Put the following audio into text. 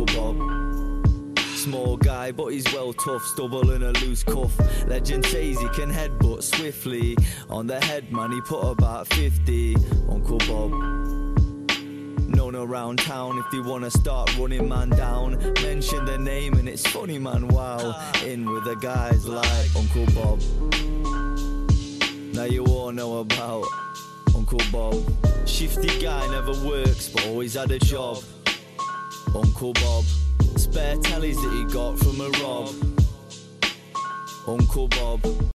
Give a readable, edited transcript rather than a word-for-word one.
Uncle Bob. Small guy, but he's well tough, stubble and a loose cuff. Legend says he can headbutt swiftly. On the head, man, he put about 50. Uncle Bob. Known around town, if they wanna start running man down, mention the name and it's funny, man, wow. In with the guys like Uncle Bob. Now you all know about Uncle Bob. Shifty guy, never works, but always had a job. Uncle Bob. Spare tellies that he got from a rob. Uncle Bob.